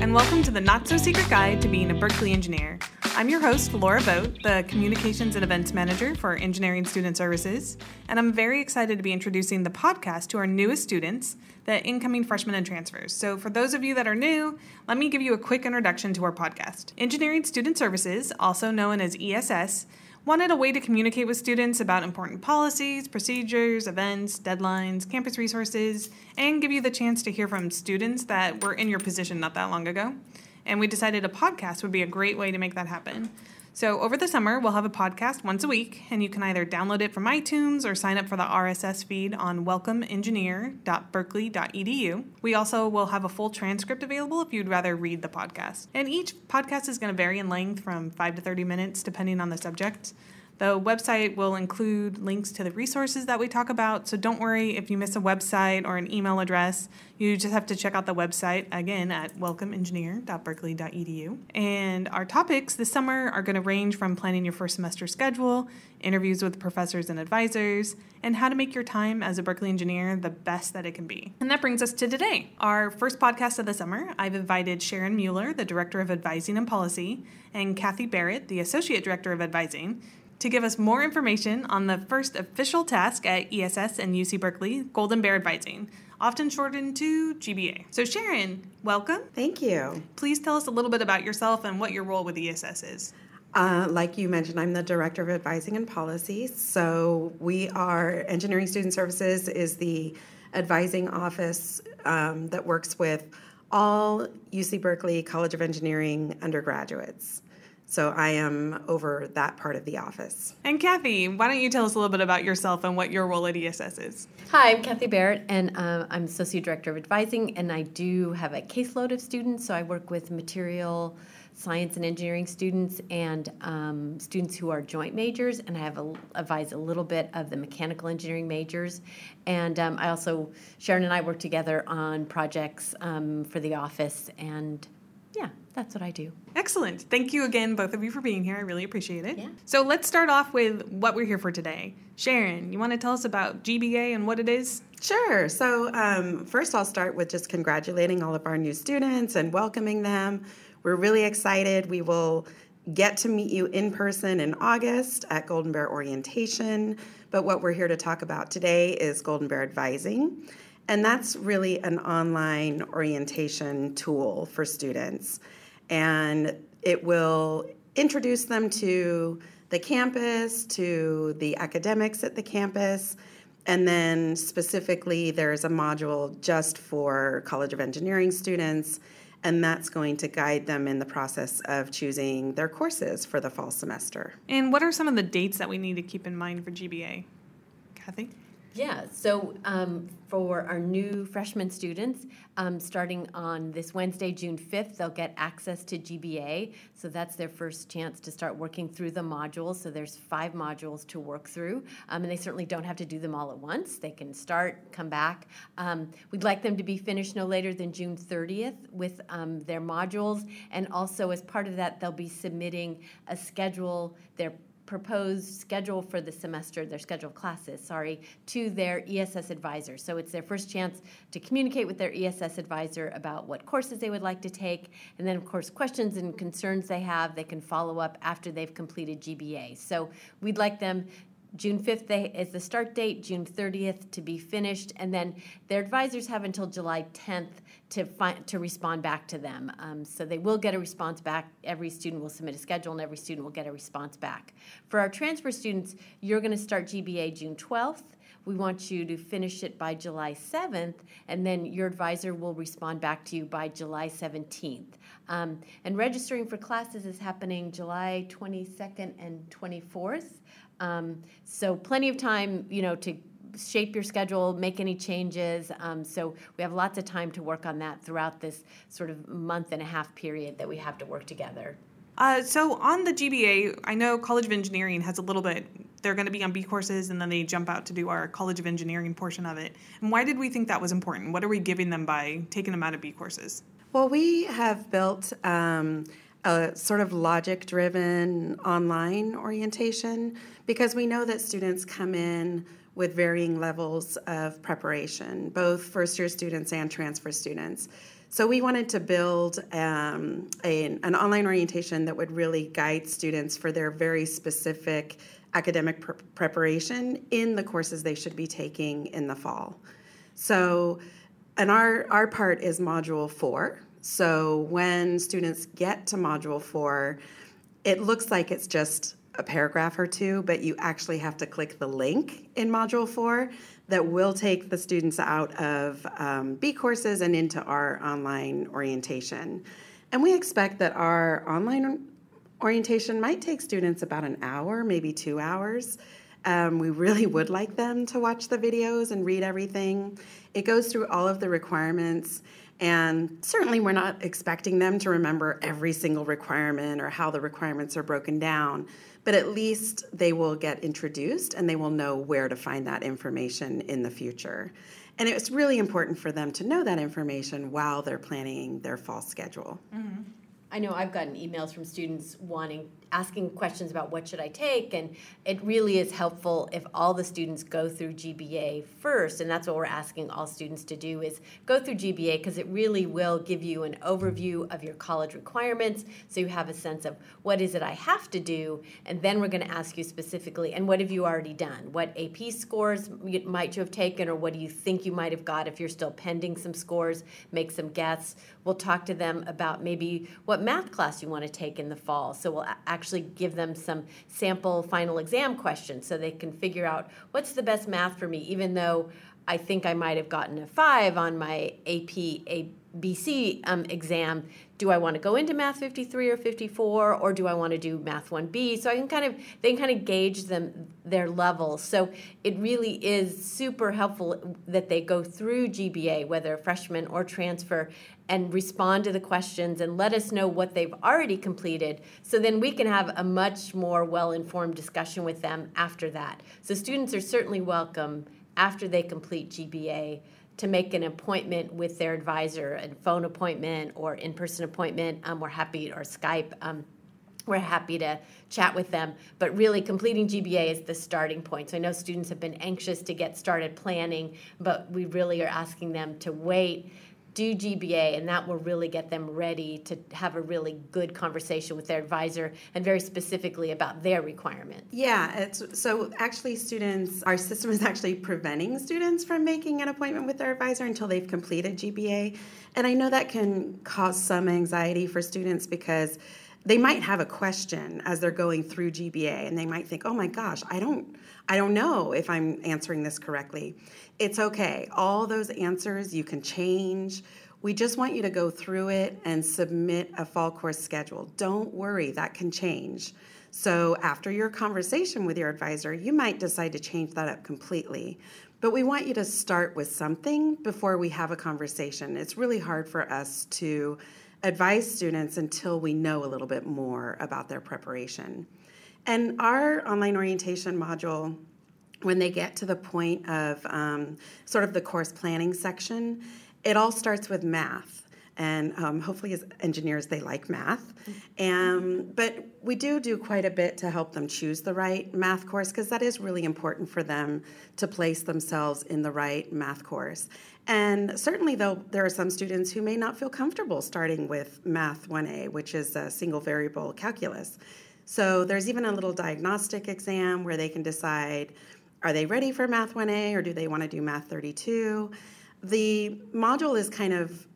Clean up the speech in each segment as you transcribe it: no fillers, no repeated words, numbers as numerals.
and welcome to the Not-So-Secret Guide to Being a Berkeley Engineer. I'm your host, Laura Vogt, the Communications and Events Manager for Engineering Student Services, and I'm very excited to be introducing the podcast to our newest students, the incoming freshmen and transfers. So for those of you that are new, let me give you a quick introduction to our podcast. Engineering Student Services, also known as ESS, wanted a way to communicate with students about important policies, procedures, events, deadlines, campus resources, and give you the chance to hear from students that were in your position not that long ago. And we decided a podcast would be a great way to make that happen. So over the summer, we'll have a podcast once a week, and you can either download it from iTunes or sign up for the RSS feed on welcomeengineer.berkeley.edu. We also will have a full transcript available if you'd rather read the podcast. And each podcast is going to vary in length from 5 to 30 minutes, depending on the subject. The website will include links to the resources that we talk about, so don't worry if you miss a website or an email address. You just have to check out the website, again, at welcomeengineer.berkeley.edu. And our topics this summer are going to range from planning your first semester schedule, interviews with professors and advisors, and how to make your time as a Berkeley engineer the best that it can be. And that brings us to today. Our first podcast of the summer, I've invited Sharon Mueller, the Director of Advising and Policy, and Kathy Barrett, the Associate Director of Advising, to give us more information on the first official task at ESS and UC Berkeley, Golden Bear Advising, often shortened to GBA. So Sharon, welcome. Thank you. Please tell us a little bit about yourself and what your role with ESS is. Like you mentioned, I'm the Director of Advising and Policy. So we are, Engineering Student Services is the advising office that works with all UC Berkeley College of Engineering undergraduates. So I am over that part of the office. And Kathy, why don't you tell us a little bit about yourself and what your role at ESS is? Hi, I'm Kathy Barrett, and I'm Associate Director of Advising, and I do have a caseload of students, so I work with material science and engineering students and students who are joint majors, and I have advise a little bit of the mechanical engineering majors. And I also, Sharon and I work together on projects for the office, and yeah, that's what I do. Excellent. Thank you again, both of you, for being here. I really appreciate it. Yeah. So let's start off with what we're here for today. Sharon, you want to tell us about GBA and what it is? Sure. So first I'll start with just congratulating all of our new students and welcoming them. We're really excited. We will get to meet you in person in August at Golden Bear Orientation. But what we're here to talk about today is Golden Bear Advising. And that's really an online orientation tool for students. And it will introduce them to the campus, to the academics at the campus, and then specifically there's a module just for College of Engineering students, and that's going to guide them in the process of choosing their courses for the fall semester. And what are some of the dates that we need to keep in mind for GBA? Kathy? Yeah, so for our new freshman students, starting on this Wednesday, June 5th, they'll get access to GBA. So that's their first chance to start working through the modules. So there's 5 modules to work through. And they certainly don't have to do them all at once. They can start, come back. We'd like them to be finished no later than June 30th with their modules. And also as part of that, they'll be submitting a schedule, their proposed schedule for the semester, their scheduled classes, to their ESS advisor. So it's their first chance to communicate with their ESS advisor about what courses they would like to take, and then of course questions and concerns they have, they can follow up after they've completed GBA. So we'd like them June 5th is the start date, June 30th to be finished, and then their advisors have until July 10th to respond back to them. So they will get a response back. Every student will submit a schedule, and every student will get a response back. For our transfer students, you're going to start GBA June 12th. We want you to finish it by July 7th, and then your advisor will respond back to you by July 17th. And registering for classes is happening July 22nd and 24th. So plenty of time, to shape your schedule, make any changes. So we have lots of time to work on that throughout this sort of month and a half period that we have to work together. So on the GBA, I know College of Engineering has a little bit, they're going to be on B courses and then they jump out to do our College of Engineering portion of it. And why did we think that was important? What are we giving them by taking them out of B courses? Well, we have built a sort of logic-driven online orientation because we know that students come in with varying levels of preparation, both first-year students and transfer students. So we wanted to build an online orientation that would really guide students for their very specific academic preparation in the courses they should be taking in the fall. So, and our part is Module 4. So when students get to Module 4, it looks like it's just a paragraph or two, but you actually have to click the link in Module 4 that will take the students out of B courses and into our online orientation. And we expect that our online orientation might take students about an hour, maybe 2 hours. We really would like them to watch the videos and read everything. It goes through all of the requirements, and certainly we're not expecting them to remember every single requirement or how the requirements are broken down, but at least they will get introduced and they will know where to find that information in the future. And it's really important for them to know that information while they're planning their fall schedule. Mm-hmm. I know I've gotten emails from students asking questions about what should I take, and it really is helpful if all the students go through GBA first, and that's what we're asking all students to do, is go through GBA, because it really will give you an overview of your college requirements, so you have a sense of what is it I have to do, and then we're going to ask you specifically, and what have you already done? What AP scores might you have taken, or what do you think you might have got if you're still pending some scores? Make some guess. We'll talk to them about maybe what math class you want to take in the fall, so we'll actually give them some sample final exam questions so they can figure out what's the best math for me, even though I think I might have gotten a 5 on my AP ABC exam. Do I want to go into Math 53 or 54, or do I want to do Math 1B? So they can kind of gauge their level. So it really is super helpful that they go through GBA, whether freshman or transfer, and respond to the questions and let us know what they've already completed, so then we can have a much more well-informed discussion with them after that. So students are certainly welcome after they complete GBA to make an appointment with their advisor, a phone appointment or in-person appointment. We're happy, or Skype. We're happy to chat with them, but really completing GBA is the starting point. So I know students have been anxious to get started planning, but we really are asking them to wait, do GBA, and that will really get them ready to have a really good conversation with their advisor, and very specifically about their requirements. Yeah, so actually our system is actually preventing students from making an appointment with their advisor until they've completed GBA. And I know that can cause some anxiety for students, because they might have a question as they're going through GBA, and they might think, oh my gosh, I don't know if I'm answering this correctly. It's okay. All those answers you can change. We just want you to go through it and submit a fall course schedule. Don't worry, that can change. So after your conversation with your advisor, you might decide to change that up completely. But we want you to start with something before we have a conversation. It's really hard for us to advise students until we know a little bit more about their preparation. And our online orientation module, when they get to the point of sort of the course planning section, it all starts with math. And hopefully as engineers, they like math. But we do quite a bit to help them choose the right math course, because that is really important for them to place themselves in the right math course. And certainly, though, there are some students who may not feel comfortable starting with Math 1A, which is a single variable calculus. So there's even a little diagnostic exam where they can decide, are they ready for Math 1A, or do they want to do Math 32? The module is kind of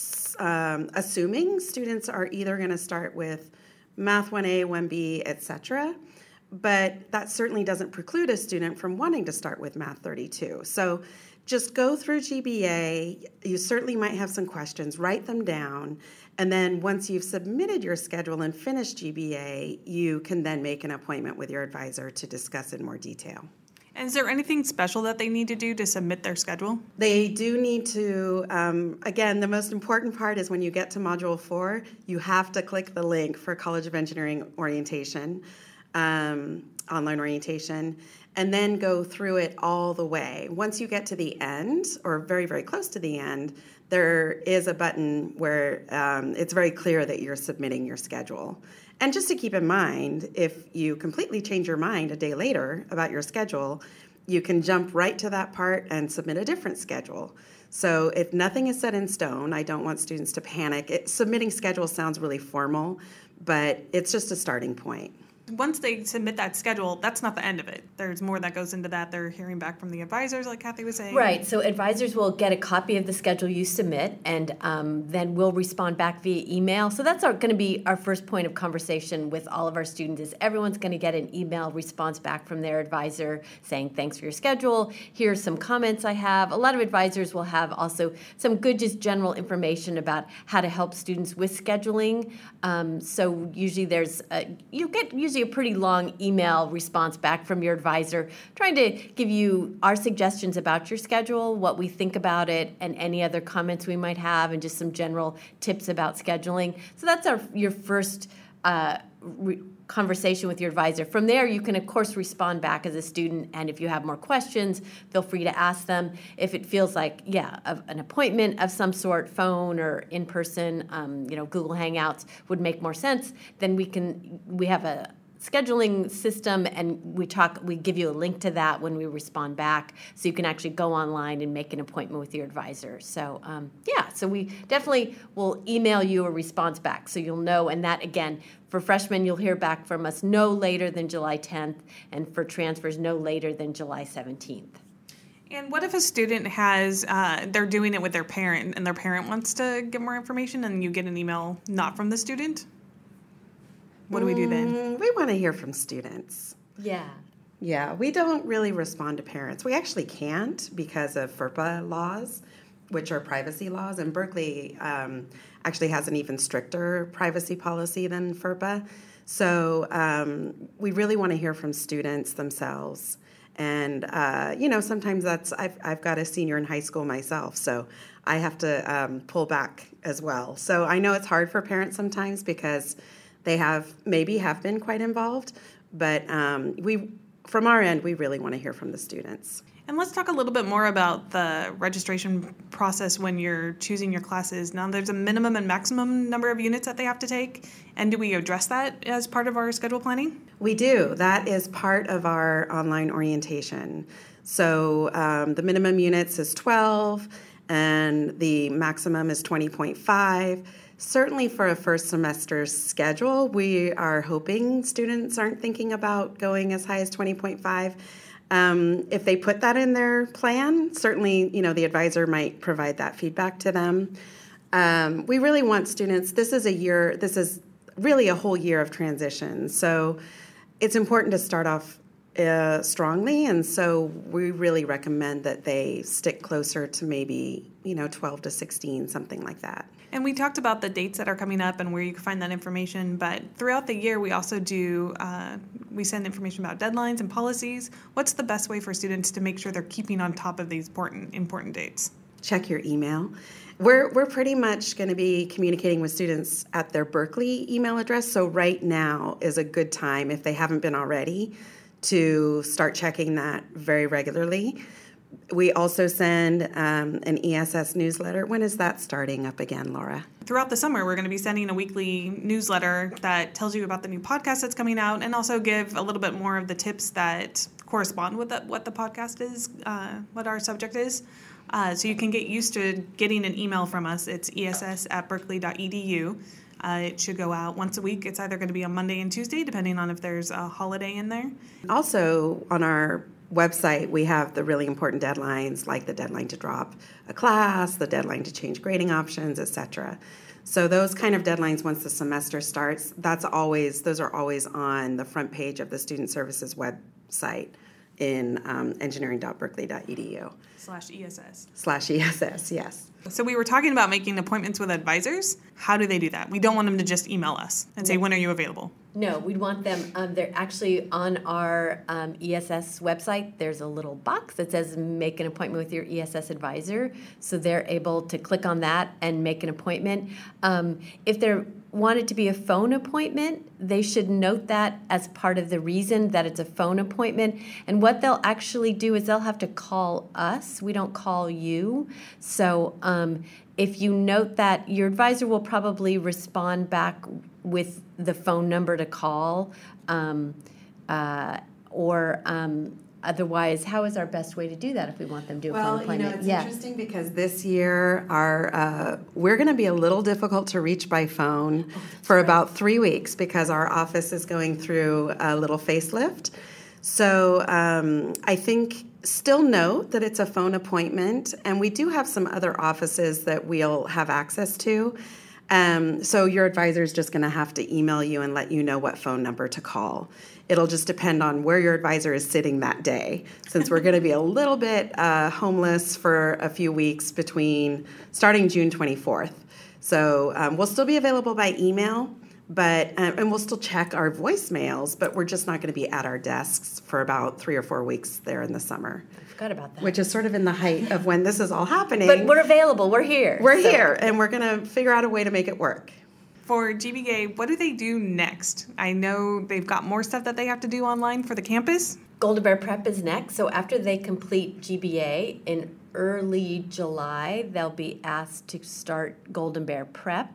assuming students are either going to start with Math 1A, 1B, etc., but that certainly doesn't preclude a student from wanting to start with Math 32. So just go through GBA. You certainly might have some questions. Write them down. And then once you've submitted your schedule and finished GBA, you can then make an appointment with your advisor to discuss in more detail. And is there anything special that they need to do to submit their schedule? They do need to, again, the most important part is when you get to Module 4, you have to click the link for College of Engineering orientation, online orientation, and then go through it all the way. Once you get to the end, or very, very close to the end, there is a button where it's very clear that you're submitting your schedule. And just to keep in mind, if you completely change your mind a day later about your schedule, you can jump right to that part and submit a different schedule. So if nothing is set in stone, I don't want students to panic. Submitting schedules sounds really formal, but it's just a starting point. Once they submit that schedule, that's not the end of it. There's more that goes into that. They're hearing back from the advisors, like Kathy was saying. Right. So advisors will get a copy of the schedule you submit, and then we'll respond back via email. So that's going to be our first point of conversation with all of our students is everyone's going to get an email response back from their advisor saying, thanks for your schedule. Here's some comments I have. A lot of advisors will have also some good just general information about how to help students with scheduling. So usually you get usually a pretty long email response back from your advisor trying to give you our suggestions about your schedule, what we think about it, and any other comments we might have, and just some general tips about scheduling. So that's your first conversation with your advisor. From there, you can, of course, respond back as a student, and if you have more questions, feel free to ask them. If it feels like, an appointment of some sort, phone or in person, Google Hangouts would make more sense, then we have a scheduling system, and we give you a link to that when we respond back, so you can actually go online and make an appointment with your advisor. So so we definitely will email you a response back, so you'll know. And that, again, for freshmen, you'll hear back from us no later than July 10th, and for transfers, no later than July 17th. And what if a student they're doing it with their parent, and their parent wants to get more information, and you get an email not from the student? What do we do then? We want to hear from students. Yeah. Yeah, we don't really respond to parents. We actually can't because of FERPA laws, which are privacy laws, and Berkeley actually has an even stricter privacy policy than FERPA. So we really want to hear from students themselves. And, sometimes I've got a senior in high school myself, so I have to pull back as well. So I know it's hard for parents sometimes because they have been quite involved, but from our end, we really want to hear from the students. And let's talk a little bit more about the registration process when you're choosing your classes. Now, there's a minimum and maximum number of units that they have to take, and do we address that as part of our schedule planning? We do. That is part of our online orientation. So the minimum units is 12, and the maximum is 20.5. Certainly for a first semester schedule, we are hoping students aren't thinking about going as high as 20.5. If they put that in their plan, certainly, the advisor might provide that feedback to them. We really want students, this is really a whole year of transition. So it's important to start off strongly, and so we really recommend that they stick closer to maybe 12 to 16, something like that. And we talked about the dates that are coming up and where you can find that information, but throughout the year we also do we send information about deadlines and policies. What's the best way for students to make sure they're keeping on top of these important dates? Check your email. We're pretty much going to be communicating with students at their Berkeley email address, so right now is a good time, if they haven't been already, to start checking that very regularly. We also send an ESS newsletter. When is that starting up again, Laura? Throughout the summer, we're going to be sending a weekly newsletter that tells you about the new podcast that's coming out, and also give a little bit more of the tips that correspond with what the podcast is, what our subject is. So you can get used to getting an email from us. It's ess@berkeley.edu. It should go out once a week. It's either going to be on Monday and Tuesday, depending on if there's a holiday in there. Also, on our website, we have the really important deadlines, like the deadline to drop a class, the deadline to change grading options, etc. So those kind of deadlines, once the semester starts, those are always on the front page of the Student Services website in engineering.berkeley.edu. /ESS, yes. So we were talking about making appointments with advisors. How do they do that? We don't want them to just email us and say, when are you available? No, we'd want them, they're actually on our ESS website. There's a little box that says make an appointment with your ESS advisor. So they're able to click on that and make an appointment. If they want it to be a phone appointment, they should note that as part of the reason that it's a phone appointment. And what they'll actually do is they'll have to call us. We don't call you. So if you note that, your advisor will probably respond back with the phone number to call, or otherwise, how is our best way to do that if we want them to do a phone Well, appointment? it's interesting because this year we're going to be a little difficult to reach by phone for about 3 weeks because our office is going through a little facelift. So I think still note that it's a phone appointment, and we do have some other offices that we'll have access to. So your advisor is just going to have to email you and let you know what phone number to call. It'll just depend on where your advisor is sitting that day, since we're going to be a little bit homeless for a few weeks starting June 24th. So we'll still be available by email, but and we'll still check our voicemails, but we're just not going to be at our desks for about 3 or 4 weeks there in the summer. I forgot about that. Which is sort of in the height of when this is all happening. But we're available. We're here. We're here, and we're going to figure out a way to make it work. For GBA, what do they do next? I know they've got more stuff that they have to do online for the campus. Golden Bear Prep is next. So after they complete GBA in early July, they'll be asked to start Golden Bear Prep.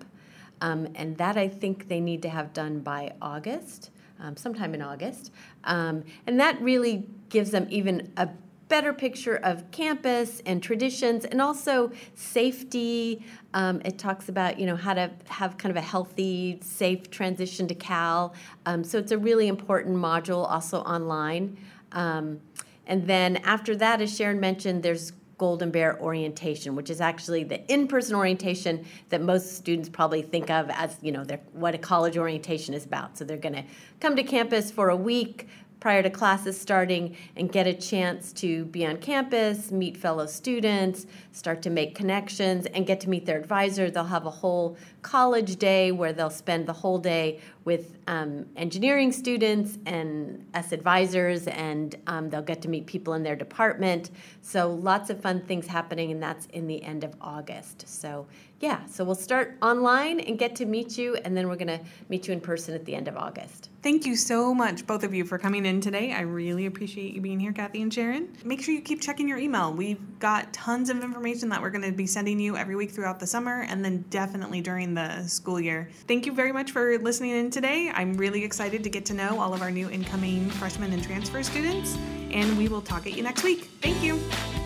And that I think they need to have done by August, sometime in August. And that really gives them even a better picture of campus and traditions and also safety. It talks about, how to have kind of a healthy, safe transition to Cal. So it's a really important module also online. And then after that, as Sharon mentioned, there's Golden Bear Orientation, which is actually the in-person orientation that most students probably think of as, what a college orientation is about. So they're going to come to campus for a week prior to classes starting and get a chance to be on campus, meet fellow students, start to make connections, and get to meet their advisor. They'll have a whole college day where they'll spend the whole day with engineering students and us advisors, and they'll get to meet people in their department. So lots of fun things happening, and that's in the end of August. So so we'll start online and get to meet you, and then we're going to meet you in person at the end of August. Thank you so much, both of you, for coming in today. I really appreciate you being here, Kathy and Sharon. Make sure you keep checking your email. We've got tons of information that we're going to be sending you every week throughout the summer, and then definitely during the school year. Thank you very much for listening in today. I'm really excited to get to know all of our new incoming freshmen and transfer students, and we will talk at you next week. Thank you.